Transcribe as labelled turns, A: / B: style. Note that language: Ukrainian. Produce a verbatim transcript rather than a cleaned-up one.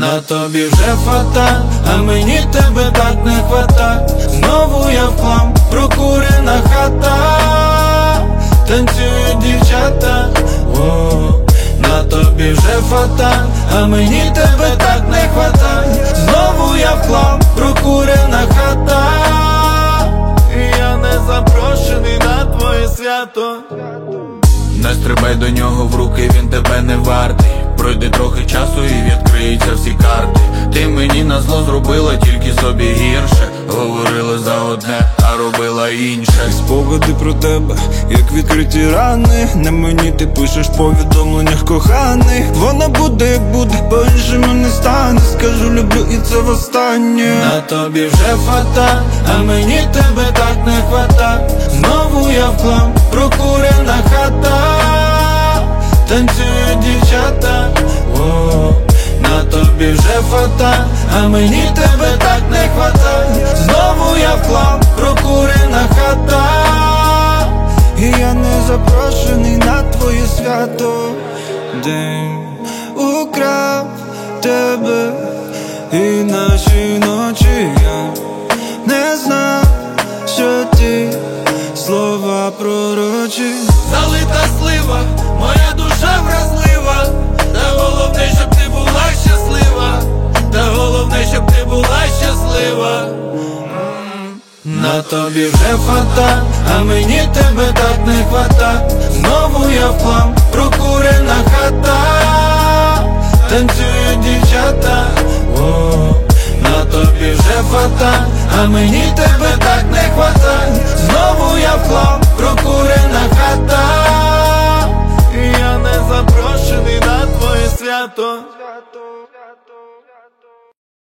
A: На тобі вже фата, а мені тебе так не хвата. Знову я в хлам, прокурена хата, танцюють дівчата. О, на тобі вже фата, а мені тебе так не хвата. Знову я в хлам, прокурена хата, і я не запрошений на твоє свято. Не стрибай до нього в руки, він тебе не вартий. Пройде трохи часу і відкриються всі карти. Ти мені назло зробила тільки собі гірше. Говорила за одне, а робила інше.
B: Спогади про тебе, як відкриті рани. На мені ти пишеш в повідомленнях коханий. Вона буде, як буде, по-іншому не стане. Скажу люблю і це востаннє.
A: На тобі вже фата, а мені тебе так не хвата. Знову я в хлам, прокурена хата, танцюють дівчата. О, на тобі вже фата, а мені тебе так не хвата. Знову я в хлам, прокурена хата,
B: і я не запрошений на твоє свято. День украв тебе, і наші ночі я не знав, що ті слова пророчі.
A: Залита слива, моя душа вразлива. Та головне, щоб ти була щаслива. Та головне, щоб ти була щаслива. На тобі вже фата, а мені тебе так не хвата. Знову я в хлам, прокурена хата, танцюють дівчата. О, на тобі вже фата, а мені тебе так не хвата. Знову я в хлам, прокурена хата, і я не запрошений на твоє свято.